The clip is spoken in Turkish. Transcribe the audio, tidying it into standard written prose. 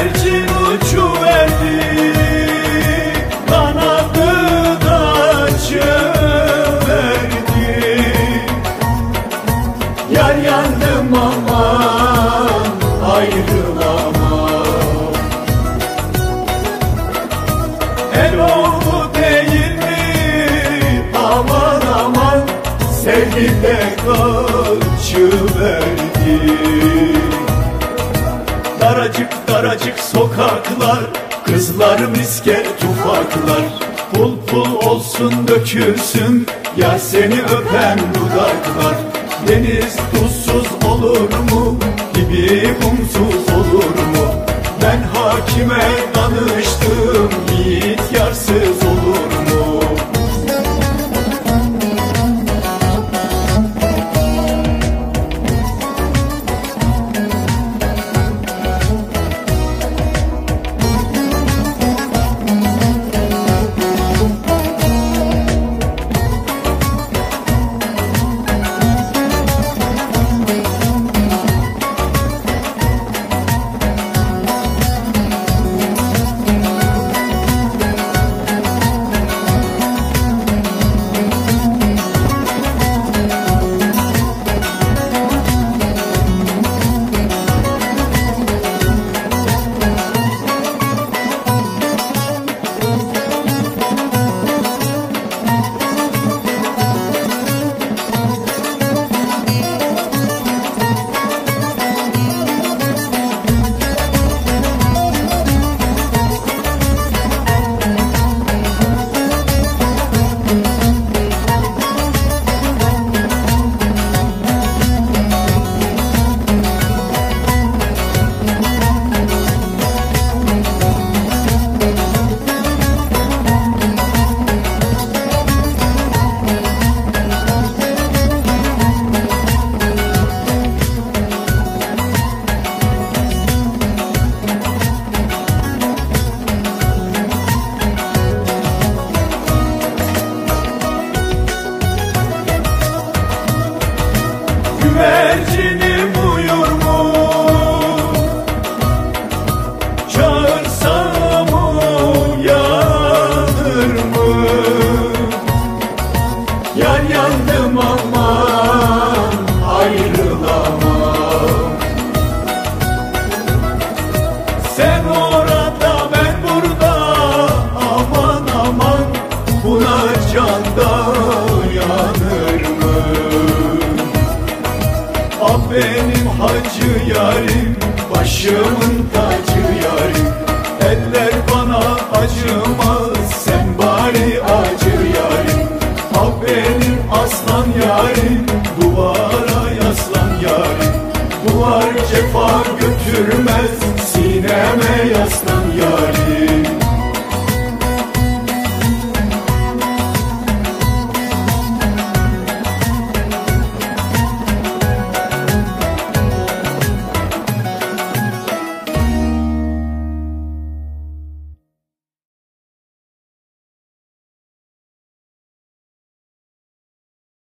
Güvercin uçuverdi, kanadı da açıverdi. Yar yandım aman, ayrılamam. El oldu değil mi aman aman, sevgi de kaçıverdi. Daracık daracık sokaklar, kızlar misket ufaklar. Pul pul olsun dökülsün ya seni öpen dudaklar. Deniz tuzsuz olur mu, gibi kumsuz olur mu? Ben hakime danıştım, yiğit yarsız olur mu? Güvercinim uyur mu? Çağırsam uyanır mı? Yar yandım aman, ayrılamam. Sen orada ben burada, aman aman, buna can dayanır mı? Ah benim hacı yarim, başımın tacı yarim. Eller bana acımaz, sen bari acı yarim. Ah benim aslan yarim, duvara yaslan yarim. Duvar cefa götürmez.